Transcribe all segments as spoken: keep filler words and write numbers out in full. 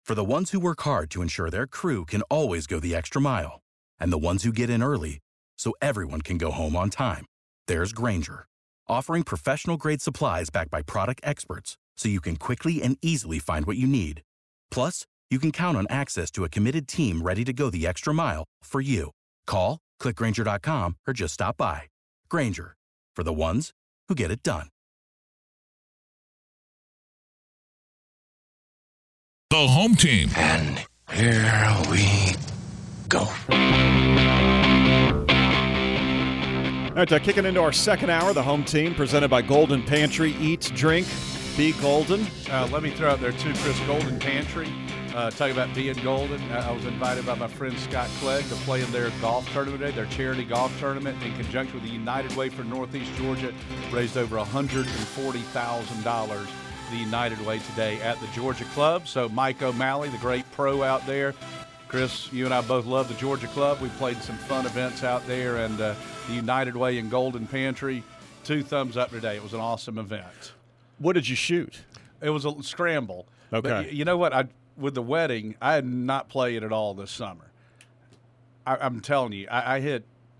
For the ones who work hard to ensure their crew can always go the extra mile, and the ones who get in early so everyone can go home on time, there's Grainger, offering professional-grade supplies backed by product experts so you can quickly and easily find what you need. Plus, you can count on access to a committed team ready to go the extra mile for you. Call, click Grainger dot com, or just stop by. Grainger, for the ones who get it done. The home team. And here we go. All right, uh, kicking into our second hour, the home team presented by Golden Pantry. Eat, drink, be golden. Uh, let me throw out there, too, Chris, Golden Pantry. Uh, talk about being golden. I was invited by my friend Scott Clegg to play in their golf tournament today, their charity golf tournament, in conjunction with the United Way for Northeast Georgia. Raised over one hundred forty thousand dollars, the United Way, today at the Georgia Club. So Mike O'Malley, the great pro out there. Chris, you and I both love the Georgia Club. We played some fun events out there, and uh, the United Way and Golden Pantry, two thumbs up today. It was an awesome event. What did you shoot? It was a scramble. Okay. But you know what? I with the wedding, I had not played at all this summer. I, I'm telling you, I, I hit,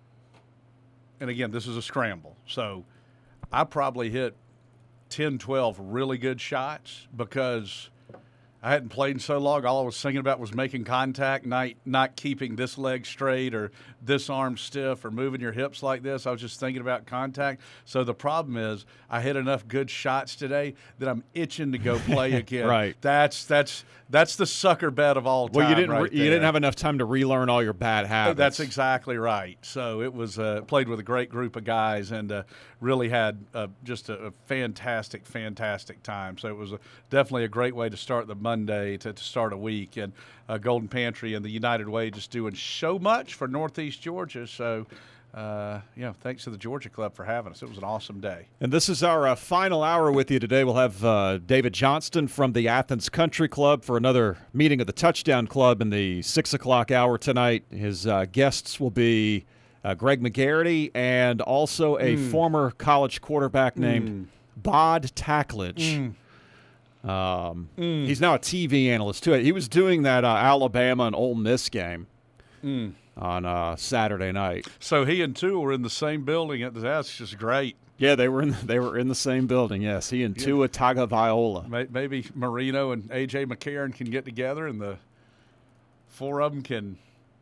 and again, this is a scramble. So I probably hit ten, twelve really good shots because I hadn't played in so long. All I was thinking about was making contact, not, not keeping this leg straight or this arm stiff or moving your hips like this. I was just thinking about contact. So the problem is I hit enough good shots today that I'm itching to go play again. Right. That's that's that's the sucker bet of all time. Well, you didn't right re- you didn't have enough time to relearn all your bad habits. That's exactly right. So it was uh, played with a great group of guys and uh, really had uh, just a, a fantastic, fantastic time. So it was a, definitely a great way to start the Monday to, to start a week. And uh, Golden Pantry and the United Way just doing so much for Northeast Georgia. So, uh, you know, thanks to the Georgia Club for having us. It was an awesome day. And this is our uh, final hour with you today. We'll have uh, David Johnston from the Athens Country Club for another meeting of the Touchdown Club in the six o'clock hour tonight. His uh, guests will be uh, Greg McGarity and also a mm. former college quarterback named mm. Bod Tackledge. Mm. Um, mm. He's now a T V analyst, too. He was doing that uh, Alabama and Ole Miss game. Mm. on uh, Saturday night. So he and Tua were in the same building. That's just great. Yeah, they were in the, they were in the same building. Yes, he and yeah. Tua Tagovailoa. Maybe Marino and A J McCarron can get together, and the four of them can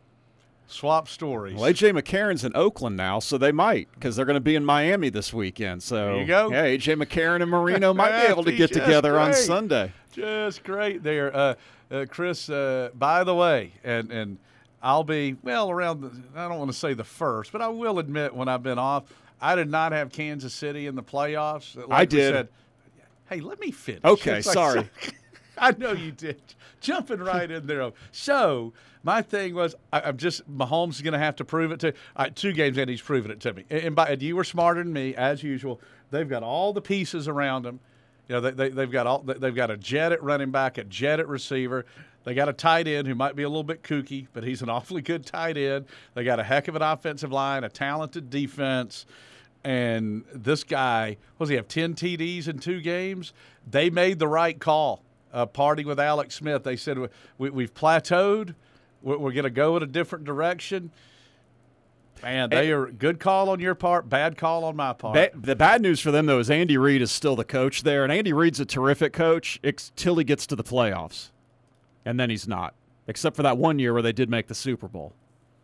swap stories. Well, A J McCarron's in Oakland now, so they might, because they're going to be in Miami this weekend. So there you go. Yeah, A J McCarron and Marino might be able to get together great. on Sunday. Just great there, uh, uh, Chris. Uh, by the way, and and. I'll be, well, around, the, I don't want to say the first, but I will admit when I've been off, I did not have Kansas City in the playoffs. Like I did. Said, hey, let me finish. Okay, like, sorry. I know you did. Jumping right in there. So my thing was, I, I'm just, Mahomes is going to have to prove it to, uh, two games and he's proven it to me. And, and, by, and you were smarter than me, as usual. They've got all the pieces around them. You know, they, they, they've got all, they've got a jet at running back, a jet at receiver. They got a tight end who might be a little bit kooky, but he's an awfully good tight end. They got a heck of an offensive line, a talented defense. And this guy, what does he have, ten T Ds in two games? They made the right call, uh, parting with Alex Smith. They said, we, we've plateaued. We're, we're going to go in a different direction. Man, they are good call on your part, bad call on my part. Ba- the bad news for them, though, is Andy Reid is still the coach there. And Andy Reid's a terrific coach until he gets to the playoffs. And then he's not, except for that one year where they did make the Super Bowl.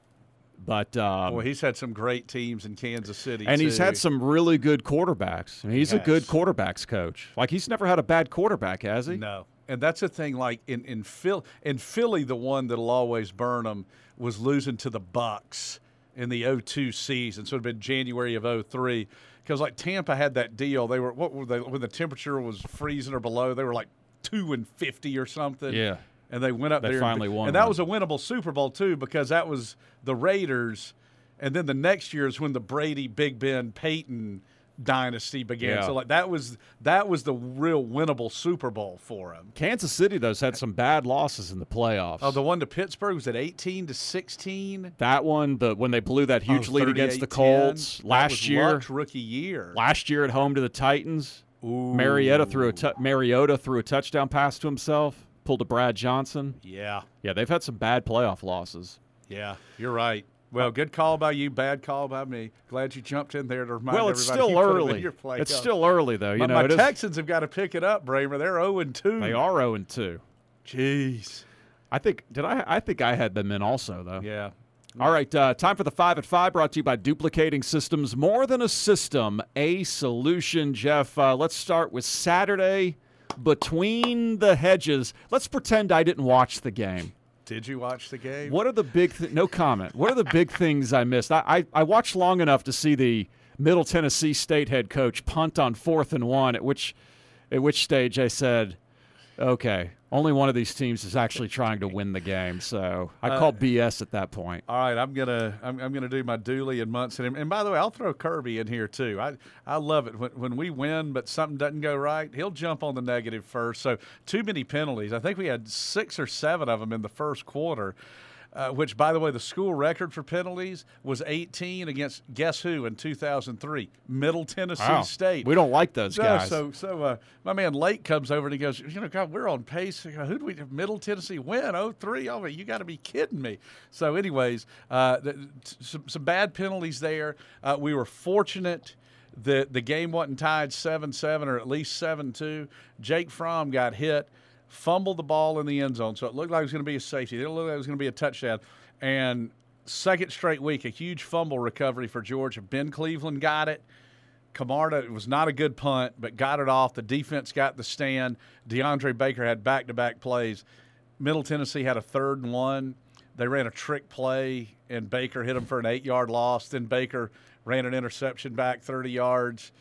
But um, well, he's had some great teams in Kansas City, and too. he's had some really good quarterbacks. I mean, he's yes. a good quarterbacks coach. Like, he's never had a bad quarterback, has he? No, and that's the thing. Like in in Phil in Philly, the one that'll always burn them was losing to the Bucks in the oh two season. So it had been January of oh three because like Tampa had that deal. They were what were they when the temperature was freezing or below? They were like two and fifty or something. Yeah. And they went up they there. They finally and, won. And that was a winnable Super Bowl, too, because that was the Raiders. And then the next year is when the Brady, Big Ben, Peyton dynasty began. Yeah. So, like, that was that was the real winnable Super Bowl for them. Kansas City, though, has had some bad losses in the playoffs. Oh, the one to Pittsburgh was at eighteen to sixteen. That one, the when they blew that huge oh, lead against the Colts last that was year. Luck's rookie year. Last year at home to the Titans. Ooh. Mariota threw a tu- Mariota threw a touchdown pass to himself. pulled a Brad Johnson. Yeah. Yeah, they've had some bad playoff losses. Yeah, you're right. Well, good call by you, bad call by me. Glad you jumped in there to remind Well, it's everybody still you put them in early. your play. It's still early, though. You my, know, my it is- Texans have got to pick it up, Bramer. They're oh and two. They are oh and two. Jeez. I think did I? I think I had them in also, though. Yeah. All right, uh, time for the five at five, brought to you by Duplicating Systems. More than a system, a solution. Jeff, uh, let's start with Saturday between the hedges. Let's pretend I didn't watch the game. Did you watch the game? What are the big th- – no comment. What are the big things I missed? I, I, I watched long enough to see the Middle Tennessee State head coach punt on fourth and one, at which, at which stage I said, okay, only one of these teams is actually trying to win the game. So I Uh, called B S at that point. All right, I'm gonna I'm, I'm gonna do my Dooley and Munson, and, and by the way, I'll throw Kirby in here too. I I love it when when we win, but something doesn't go right. He'll jump on the negative first. So too many penalties. I think we had six or seven of them in the first quarter. Uh, which, by the way, the school record for penalties was eighteen against guess who in two thousand three? Middle Tennessee Wow. State. We don't like those No, guys. So, so uh, my man Lake comes over and he goes, you know, God, we're on pace. Who do we have? Middle Tennessee win oh three? Oh, you got to be kidding me. So, anyways, uh, th- some, some bad penalties there. Uh, we were fortunate that the game wasn't tied seven seven or at least seven two. Jake Fromm got hit, fumbled the ball in the end zone, so it looked like it was going to be a safety. It didn't look like it was going to be a touchdown. And second straight week, a huge fumble recovery for Georgia. Ben Cleveland got it. Camarda, it was not a good punt, but got it off. The defense got the stand. DeAndre Baker had back-to-back plays. Middle Tennessee had a third and one. They ran a trick play, and Baker hit him for an eight-yard loss. Then Baker ran an interception back thirty yards.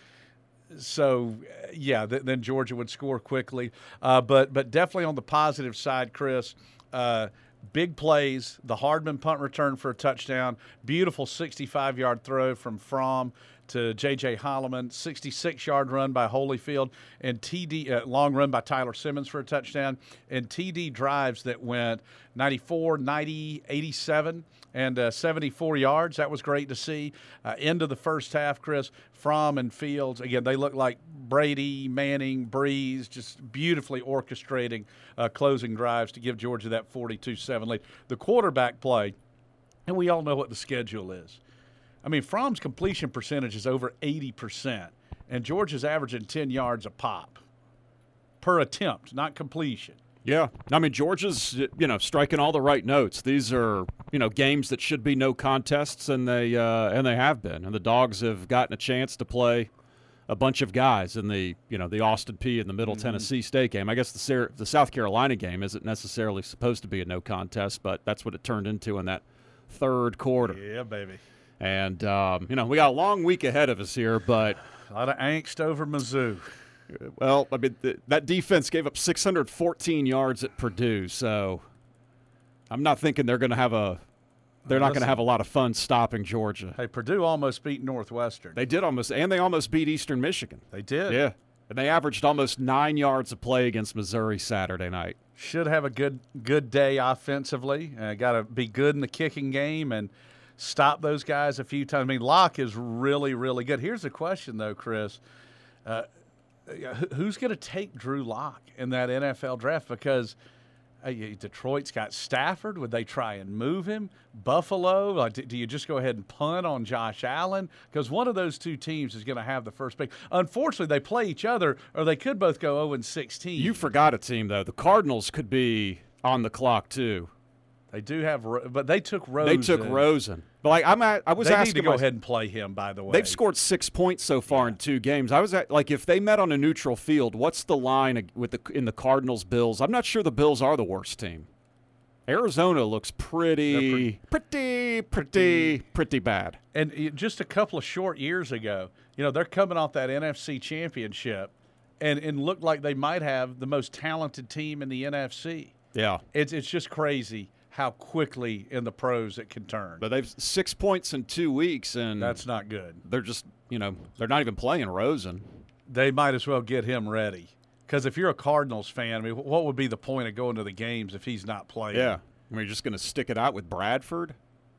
So, yeah, th- then Georgia would score quickly. Uh, but but definitely on the positive side, Chris, uh, big plays, the Hardman punt return for a touchdown, beautiful sixty-five-yard throw from Fromm to J J. Holloman, sixty-six-yard run by Holyfield, and T D uh, long run by Tyler Simmons for a touchdown, and T D drives that went ninety-four, ninety, eighty-seven, and uh, seventy-four yards. That was great to see. Uh, end of the first half, Chris, Fromm and Fields, again, they look like Brady, Manning, Breeze, just beautifully orchestrating uh, closing drives to give Georgia that forty-two seven lead. The quarterback play, and we all know what the schedule is. I mean, Fromm's completion percentage is over eighty percent, and Georgia's averaging ten yards a pop per attempt, not completion. Yeah. I mean, Georgia's, you know, striking all the right notes. These are, you know, games that should be no contests, and they uh, and they have been. And the Dogs have gotten a chance to play a bunch of guys in the, you know, the Austin Peay and the Middle mm-hmm. Tennessee State game. I guess the Sarah, the South Carolina game isn't necessarily supposed to be a no contest, but that's what it turned into in that third quarter. Yeah, baby. And, um, you know, we got a long week ahead of us here, but a lot of angst over Mizzou. Well, I mean, th- that defense gave up six hundred fourteen yards at Purdue, so I'm not thinking they're going to have a they're not going to have a lot of fun stopping Georgia. Hey, Purdue almost beat Northwestern. They did almost, and they almost beat Eastern Michigan. They did. Yeah, and they averaged almost nine yards a play against Missouri Saturday night. Should have a good good day offensively. Uh, got to be good in the kicking game and stop those guys a few times. I mean, Locke is really, really good. Here's the question, though, Chris. Uh, who's going to take Drew Lock in that N F L draft? Because uh, Detroit's got Stafford. Would they try and move him? Buffalo? Like, do you just go ahead and punt on Josh Allen? Because one of those two teams is going to have the first pick. Unfortunately, they play each other, or they could both go oh and sixteen. You forgot a team, though. The Cardinals could be on the clock, too. They do have, but they took Rosen. They took Rosen. But like I'm, at, I was they asking. They need to go my, ahead and play him. By the way, they've scored six points so far yeah. in two games. I was at, like, if they met on a neutral field, what's the line with the in the Cardinals Bills? I'm not sure the Bills are the worst team. Arizona looks pretty, pretty, pretty, pretty, pretty bad. And just a couple of short years ago, you know, they're coming off that N F C championship, and and looked like they might have the most talented team in the N F C. Yeah, it's it's just crazy how quickly in the pros it can turn. But they've six points in two weeks, and that's not good. They're just, you know, they're not even playing Rosen. They might as well get him ready. Because if you're a Cardinals fan, I mean, what would be the point of going to the games if he's not playing? Yeah. I mean, you're just going to stick it out with Bradford?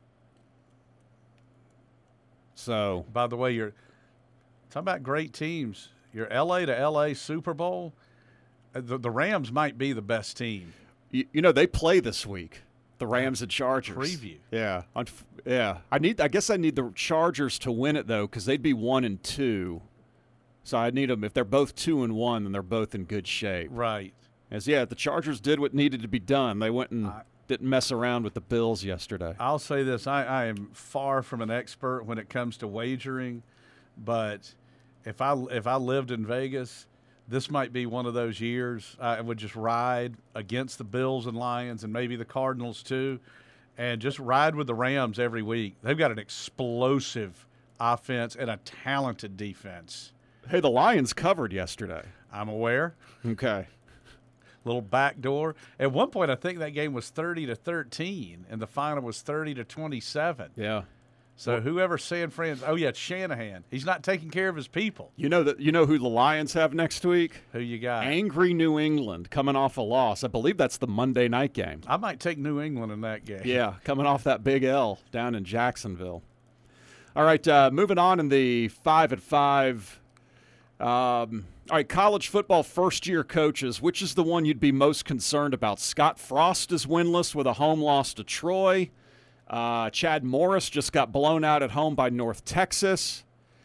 So. By the way, you're talking about great teams. Your L A to L A Super Bowl, the, the Rams might be the best team. You, you know, they play this week, the Rams and Chargers. Preview. Yeah. On, yeah. I need. I guess I need the Chargers to win it, though, because they'd be one and two. So I need them. If they're both two and one, then they're both in good shape. Right. As, yeah, the Chargers did what needed to be done. They went and I, didn't mess around with the Bills yesterday. I'll say this. I, I am far from an expert when it comes to wagering, but if I if I lived in Vegas, this might be one of those years I would just ride against the Bills and Lions and maybe the Cardinals too, and just ride with the Rams every week. They've got an explosive offense and a talented defense. Hey, the Lions covered yesterday. I'm aware. Okay. Little backdoor. At one point, I think that game was thirty to thirteen, and the final was thirty to twenty-seven. Yeah. So well, whoever San Fran, oh yeah, it's Shanahan. He's not taking care of his people. You know that. You know who the Lions have next week? Who you got? Angry New England, coming off a loss. I believe that's the Monday night game. I might take New England in that game. Yeah, coming off that big L down in Jacksonville. All right, uh, moving on in the five at five. Um, all right, college football first-year coaches. Which is the one you'd be most concerned about? Scott Frost is winless with a home loss to Troy. Uh, Chad Morris just got blown out at home by North Texas.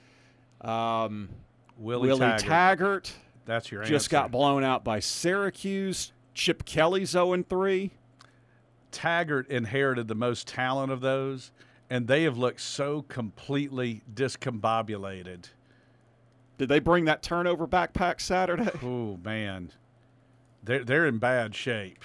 Um, Willie, Willie Taggart. Taggart That's your just answer. got blown out by Syracuse. Chip Kelly's oh and three. Taggart inherited the most talent of those, and they have looked so completely discombobulated. Did they bring that turnover backpack Saturday? Oh, man. They're, they're in bad shape.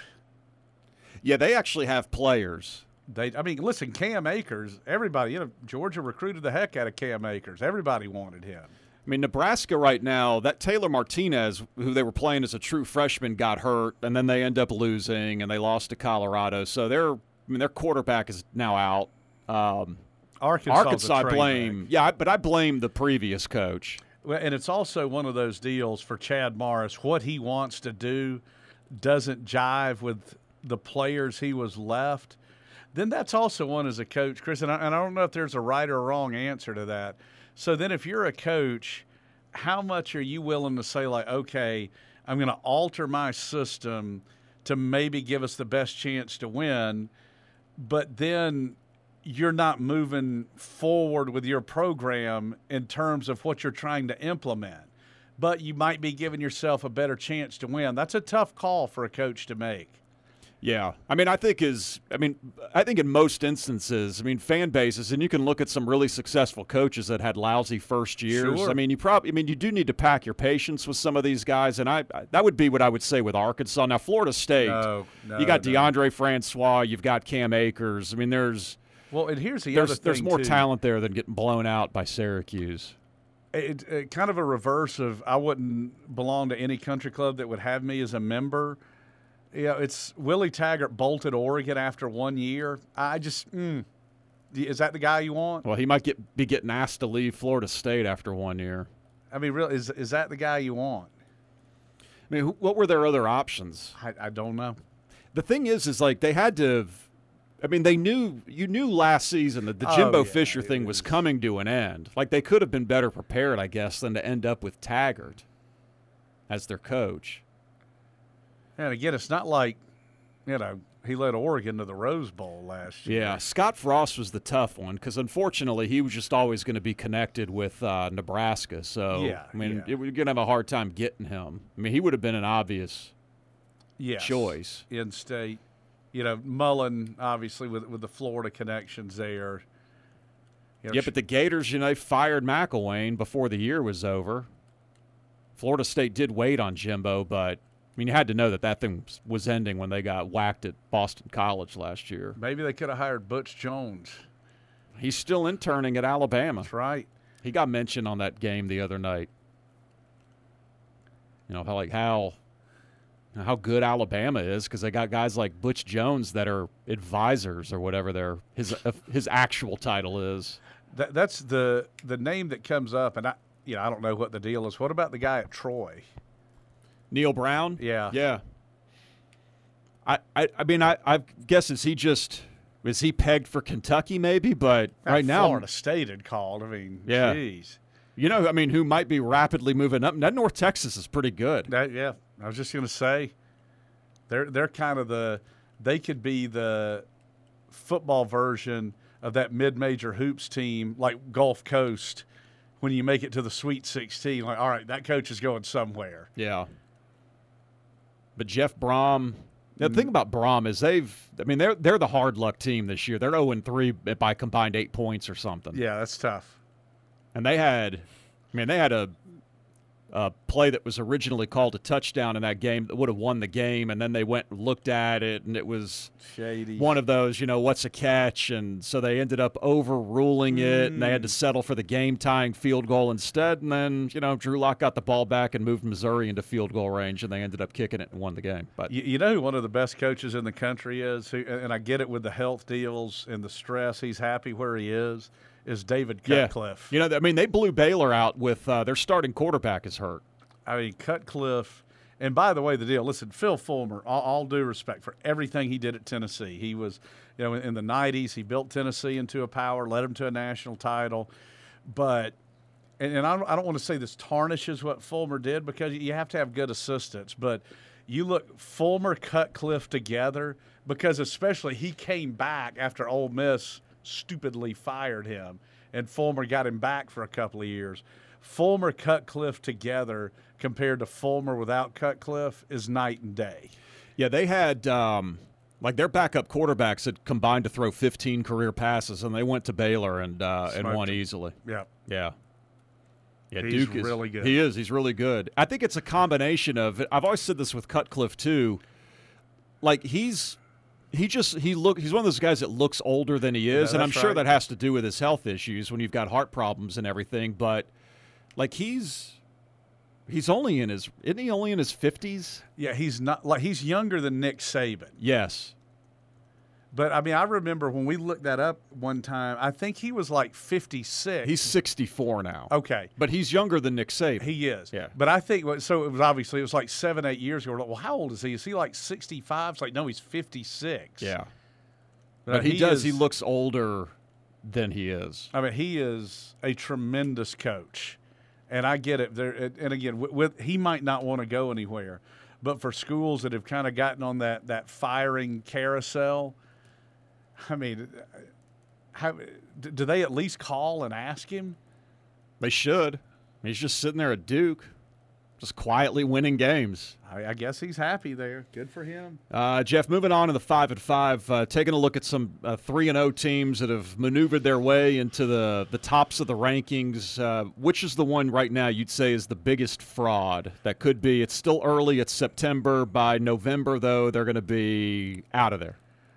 Yeah, they actually have players. They, I mean, listen, Cam Akers, everybody, you know, Georgia recruited the heck out of Cam Akers. Everybody wanted him. I mean, Nebraska right now, that Taylor Martinez, who they were playing as a true freshman, got hurt, and then they end up losing, and they lost to Colorado. So their, I mean, their quarterback is now out. Um, Arkansas's Arkansas, I a train blame. wreck. Yeah, but I blame the previous coach. Well, and it's also one of those deals for Chad Morris. What he wants to do doesn't jive with the players he was left. Then that's also one as a coach, Chris, and I, and I don't know if there's a right or wrong answer to that. So then if you're a coach, how much are you willing to say, like, okay, I'm going to alter my system to maybe give us the best chance to win, but then you're not moving forward with your program in terms of what you're trying to implement, but you might be giving yourself a better chance to win. That's a tough call for a coach to make. Yeah. I mean, I think is I mean, I think in most instances, I mean, fan bases, and you can look at some really successful coaches that had lousy first years. Sure. I mean, you probably I mean, you do need to pack your patience with some of these guys, and I, I that would be what I would say with Arkansas. Now, Florida State, No, no, you got no. DeAndre Francois, you've got Cam Akers. I mean, there's Well, and here's the there's other thing, there's more too. talent there than getting blown out by Syracuse. It, it, kind of a reverse of I wouldn't belong to any country club that would have me as a member. You know, it's Willie Taggart bolted Oregon after one year. I just, mm, is that the guy you want? Well, he might get be getting asked to leave Florida State after one year. I mean, really, is is that the guy you want? I mean, who, what were their other options? I, I don't know. The thing is, is like they had to. I mean, they knew you knew last season that the Oh, Jimbo yeah, Fisher it thing was, was- coming to an end. Like they could have been better prepared, I guess, than to end up with Taggart as their coach. And again, it's not like, you know, he led Oregon to the Rose Bowl last year. Yeah, Scott Frost was the tough one because unfortunately he was just always going to be connected with uh, Nebraska. So Yeah, I mean, yeah. it, we're going to have a hard time getting him. I mean, he would have been an obvious Yes. choice. In state. You know, Mullen, obviously, with with the Florida connections there. You know, Yeah, but the Gators, you know, they fired McElwain before the year was over. Florida State did wait on Jimbo, but I mean, you had to know that that thing was ending when they got whacked at Boston College last year. maybe they could have hired Butch Jones. He's still interning at Alabama. That's right. He got mentioned on that game the other night. You know, how like how how good Alabama is because they got guys like Butch Jones that are advisors or whatever their his his actual title is. That, that's the the name that comes up, and I, you know, I don't know what the deal is. What about the guy at Troy? Neil Brown? Yeah. Yeah. I, I, I mean, I, I guess is he just is he pegged for Kentucky maybe? But right now, Florida State had called. I mean, Yeah. geez. you know, I mean, who might be rapidly moving up? That North Texas is pretty good. That, yeah, I was just going to say, They're they're kind of the they could be the football version of that mid-major hoops team like Gulf Coast when you make it to the Sweet sixteen. Like, all right, that coach is going somewhere. Yeah. But Jeff Brom, the thing about Brom is they've I mean they're they're the hard luck team this year. They're oh and three by combined eight points or something. Yeah, that's tough. And they had I mean they had a a play that was originally called a touchdown in that game that would have won the game, and then they went and looked at it, and it was shady. One of those, you know, what's a catch? And so they ended up overruling it, mm. and they had to settle for the game-tying field goal instead. And then, you know, Drew Lock got the ball back and moved Missouri into field goal range, and they ended up kicking it and won the game. But you, you know who one of the best coaches in the country is, who, and I get it with the health deals and the stress, he's happy where he is, is David Cutcliffe. Yeah. You know, I mean, they blew Baylor out with uh, their starting quarterback is hurt. I mean, Cutcliffe, and by the way, the deal, listen, Phil Fulmer, all, all due respect for everything he did at Tennessee. He was, you know, in, in the nineties, he built Tennessee into a power, led them to a national title. But, and, and I don't, I don't want to say this tarnishes what Fulmer did because you have to have good assistants, but you look Fulmer, Cutcliffe together because especially he came back after Ole Miss stupidly fired him, and Fulmer got him back for a couple of years. Fulmer, Cutcliffe together compared to Fulmer without Cutcliffe is night and day. Yeah, they had um, like their backup quarterbacks had combined to throw fifteen career passes, and they went to Baylor and uh, and won easily. Yeah, yeah, yeah. He's Duke is really good. He is. He's really good. I think it's a combination of. I've always said this with Cutcliffe too. Like he's. He just he look he's one of those guys that looks older than he is, yeah, and I'm sure right. that has to do with his health issues when you've got heart problems and everything. But like he's he's only in his isn't he only in his fifties? Yeah, he's not like he's younger than Nick Saban. Yes. But, I mean, I remember when we looked that up one time, I think he was like fifty-six. He's sixty-four now. Okay. But he's younger than Nick Saban. He is. Yeah. But I think, so it was obviously, it was like seven, eight years ago. We're like, well, how old is he? Is he like sixty-five? It's like, no, he's fifty-six. Yeah. But, but he, he does. Is, he looks older than he is. I mean, he is a tremendous coach. And I get it. There, and again, with, with he might not want to go anywhere. But for schools that have kind of gotten on that, that firing carousel, I mean, how, do they at least call and ask him? They should. He's just sitting there at Duke, just quietly winning games. I, I guess he's happy there. Good for him. Uh, Jeff, moving on to the five and five, uh, taking a look at some uh, three and zero teams that have maneuvered their way into the the tops of the rankings. Uh, which is the one right now you'd say is the biggest fraud that could be? It's still early. It's September. By November, though, they're going to be out of there.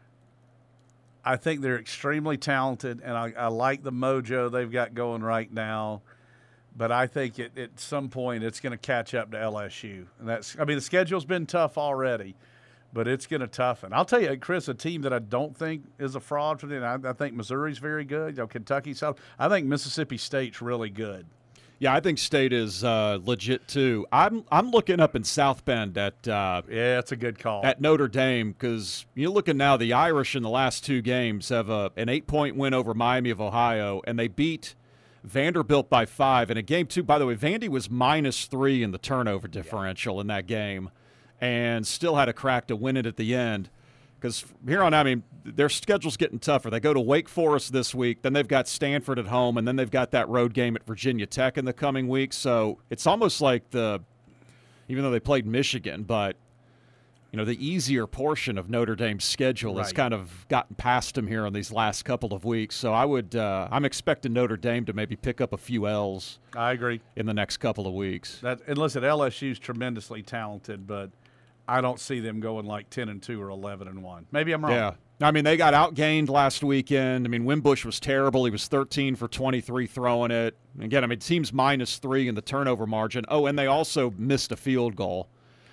I think they're extremely talented, and I, I like the mojo they've got going right now. But I think it, at some point it's going to catch up to L S U. And that's, I mean, the schedule's been tough already, but it's going to toughen. I'll tell you, Chris, a team that I don't think is a fraud for them. I, I think Missouri's very good. You know, Kentucky's solid. I think Mississippi State's really good. Yeah, I think State is uh, legit too. I'm I'm looking up in South Bend at uh, yeah, it's a good call at Notre Dame because you're looking now. The Irish in the last two games have a, an eight point win over Miami of Ohio, and they beat Vanderbilt by five in a game two. By the way, Vandy was minus three in the turnover differential yeah. in that game, and still had a crack to win it at the end. Because here on, I mean, their schedule's getting tougher. They go to Wake Forest this week, then they've got Stanford at home, and then they've got that road game at Virginia Tech in the coming week. So it's almost like the, even though they played Michigan, but, you know, the easier portion of Notre Dame's schedule right. has kind of gotten past them here in these last couple of weeks. So I would, uh, I'm expecting Notre Dame to maybe pick up a few L's. I agree. In the next couple of weeks. That, and listen, L S U's tremendously talented, but I don't see them going like ten and two or eleven and one. Maybe I'm wrong. Yeah. I mean, they got outgained last weekend. I mean, Wimbush was terrible. He was thirteen for twenty-three throwing it. Again, I mean, team's minus three in the turnover margin. Oh, and they also missed a field goal.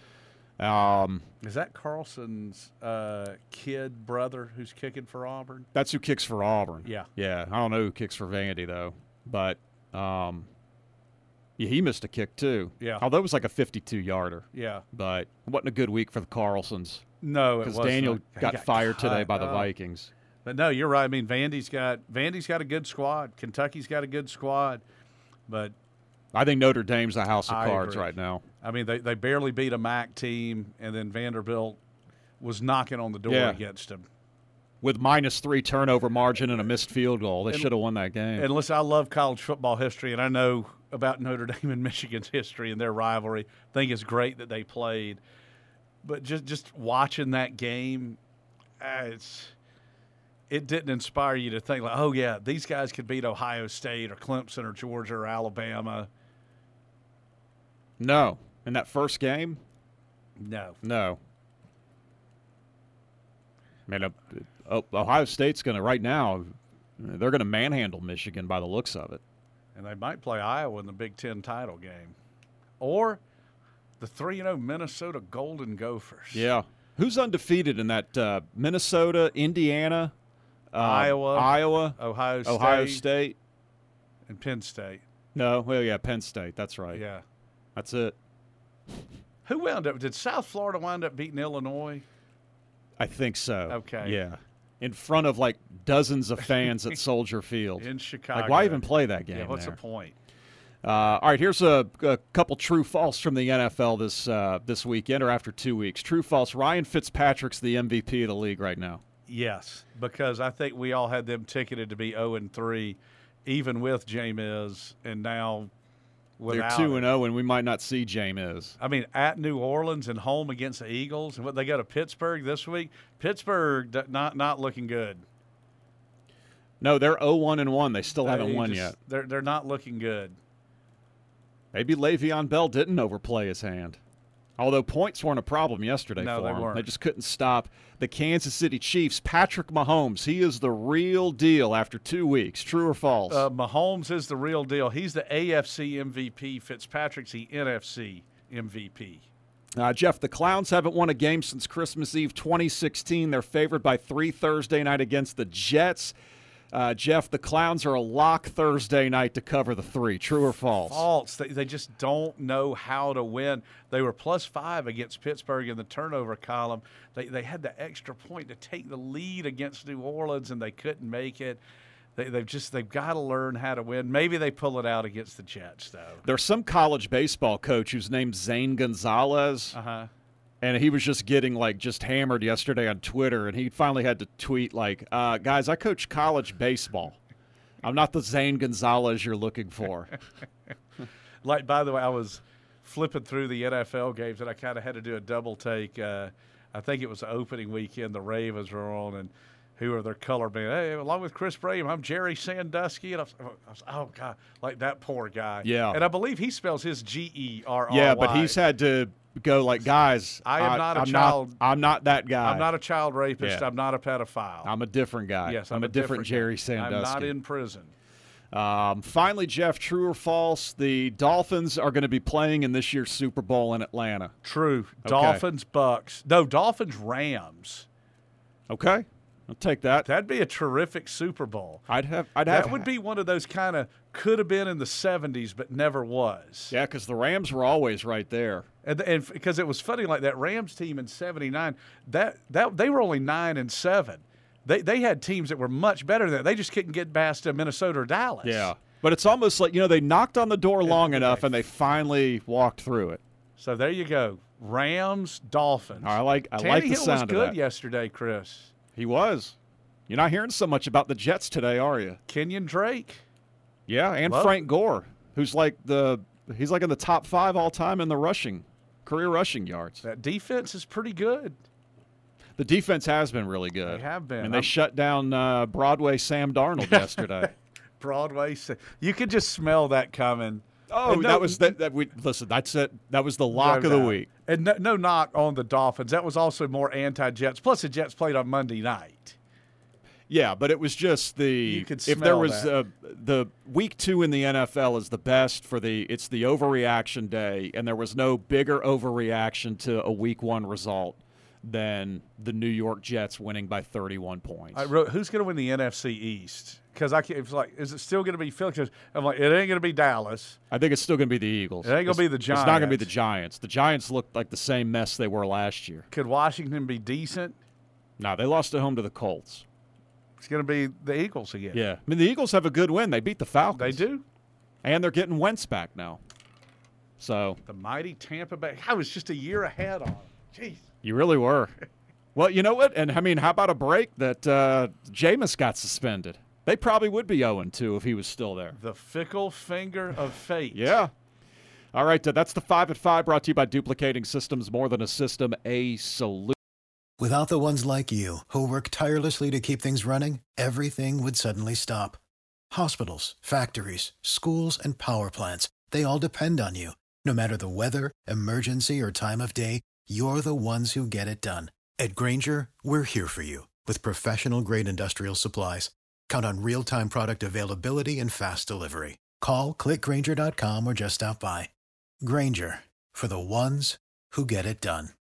Um, Is that Carlson's uh, kid brother who's kicking for Auburn? That's who kicks for Auburn. Yeah. Yeah. I don't know who kicks for Vandy, though. But um, yeah, he missed a kick, too. Yeah. Although it was like a fifty-two yarder. Yeah. But it wasn't a good week for the Carlsons. No, it Because wasn't. Daniel got, got fired cut. today by the oh. Vikings. But no, you're right. I mean, Vandy's got Vandy's got a good squad. Kentucky's got a good squad. But I think Notre Dame's a house of I cards agree. right now. I mean, they, they barely beat a M A C team, and then Vanderbilt was knocking on the door Yeah. against them. With minus three turnover margin and a missed field goal, they should have won that game. And listen, I love college football history, and I know about Notre Dame and Michigan's history and their rivalry. I think it's great that they played. But just, just watching that game, uh, it's it didn't inspire you to think, like, oh, yeah, these guys could beat Ohio State or Clemson or Georgia or Alabama. No. In that first game? No. No. I mean, uh, Ohio State's going to, right now, they're going to manhandle Michigan by the looks of it. And they might play Iowa in the Big Ten title game. Or the three and oh Minnesota Golden Gophers. Yeah. Who's undefeated in that? Uh, Minnesota, Indiana, uh, Iowa, Iowa, Ohio State, Ohio State, and Penn State. No, well, yeah, Penn State. That's right. Yeah. That's it. Who wound up? Did South Florida wind up beating Illinois? I think so. Okay. Yeah. In front of like dozens of fans at Soldier Field. In Chicago. Like, why even play that game? Yeah, what's there? the point? Uh, all right, here's a, a couple true false from the N F L this uh, this weekend or after two weeks. True false. Ryan Fitzpatrick's the M V P of the league right now. Yes, because I think we all had them ticketed to be oh and three, even with Jameis, and now without. They're two it. and zero, and we might not see Jameis. I mean, at New Orleans and home against the Eagles, and what they go to Pittsburgh this week. Pittsburgh d- not not looking good. No, they're oh one and one. They still haven't They won just- yet. They're they're not looking good. Maybe Le'Veon Bell didn't overplay his hand. Although points weren't a problem yesterday No, for they him. weren't. They just couldn't stop the Kansas City Chiefs. Patrick Mahomes, he is the real deal after two weeks. True or false? Uh, Mahomes is the real deal. He's the A F C M V P. Fitzpatrick's the N F C M V P. Uh, Jeff, the Clowns haven't won a game since Christmas Eve twenty sixteen. They're favored by three Thursday night against the Jets. Uh, Jeff, the Clowns are a lock Thursday night to cover the three. True or false? False. They, they just don't know how to win. They were plus five against Pittsburgh in the turnover column. They they had the extra point to take the lead against New Orleans, and they couldn't make it. They, they've just they've got to learn how to win. Maybe they pull it out against the Jets, though. There's some college baseball coach who's named Zane Gonzalez. Uh huh. And he was just getting, like, just hammered yesterday on Twitter, and he finally had to tweet, like, uh, guys, I coach college baseball. I'm not the Zane Gonzalez you're looking for. Like, by the way, I was flipping through the N F L games, and I kind of had to do a double take. Uh, I think it was the opening weekend. The Ravens were on, and who are their color band? Hey, along with Chris Braham, I'm Jerry Sandusky. And I was, I was, oh, God, like that poor guy. Yeah. And I believe he spells his G E R R Y. Yeah, but he's had to go like, guys, I am not a I'm child- Not, I'm not that guy. I'm not a child rapist. Yeah. I'm not a pedophile. I'm a different guy. yes, I'm, I'm, a different, guy. Jerry Sandusky. I'm not in prison. Um, finally, Jeff, true or false, the Dolphins are going to be playing in this year's Super Bowl in Atlanta. True. Okay. Dolphins, Bucks. No, Dolphins, Rams. Okay, I'll take that. That'd be a terrific Super Bowl. I'd have. I'd have. That would be one of those kind of could have been in the seventies, but never was. Yeah, because the Rams were always right there. And and because it was funny, like that Rams team in seventy-nine, that that they were only nine and seven. They they had teams that were much better than that. They just couldn't get past uh, Minnesota or Dallas. Yeah, but it's almost like, you know, they knocked on the door long enough and they finally walked through it. So there you go. Rams, Dolphins. I like. I like the Tannehill sound was of good that. yesterday, Chris. He was. You're not hearing so much about the Jets today, are you? Kenyon Drake. Yeah, and Well- Frank Gore, who's like the he's like in the top five all time in the rushing career rushing yards. That defense is pretty good. The defense has been really good. They have been. and they I'm- shut down uh, Broadway Sam Darnold yesterday. Broadway. You could just smell that coming. Oh, And no- that was that. That we listen. That's it. That was the lock No of the doubt. week. And no, no knock on the Dolphins. That was also more anti-Jets. Plus, the Jets played on Monday night. Yeah, but it was just the. You could if there smell was that. uh, the week two in the N F L is the best for the. It's the overreaction day, and there was no bigger overreaction to a week one result than the New York Jets winning by thirty-one points. I wrote, who's going to win the N F C East? Because I can't, it's like, is it still going to be Philly? 'Cause I'm like, it ain't going to be Dallas. I think it's still going to be the Eagles. It ain't gonna It's- be the It's not going to be the Giants. Giants. The Giants looked like the same mess they were last year. Could Washington be decent? No, they lost at home to the Colts. It's going to be the Eagles again. Yeah. I mean, the Eagles have a good win. They beat the Falcons. They do. And they're getting Wentz back now. So The mighty Tampa Bay. I was just a year ahead on them. Jeez. you really were. Well, you know what? And, I mean, how about a break that uh, Jameis got suspended? They probably would be oh and two if he was still there. The fickle finger of fate. Yeah. All right, uh, that's the five at five brought to you by Duplicating Systems, more than a system, a solution. Without the ones like you, who work tirelessly to keep things running, everything would suddenly stop. Hospitals, factories, schools, and power plants, they all depend on you. No matter the weather, emergency, or time of day, you're the ones who get it done. At Grainger, we're here for you with professional-grade industrial supplies. Count on real-time product availability and fast delivery. Call, click Grainger dot com, or just stop by. Grainger, for the ones who get it done.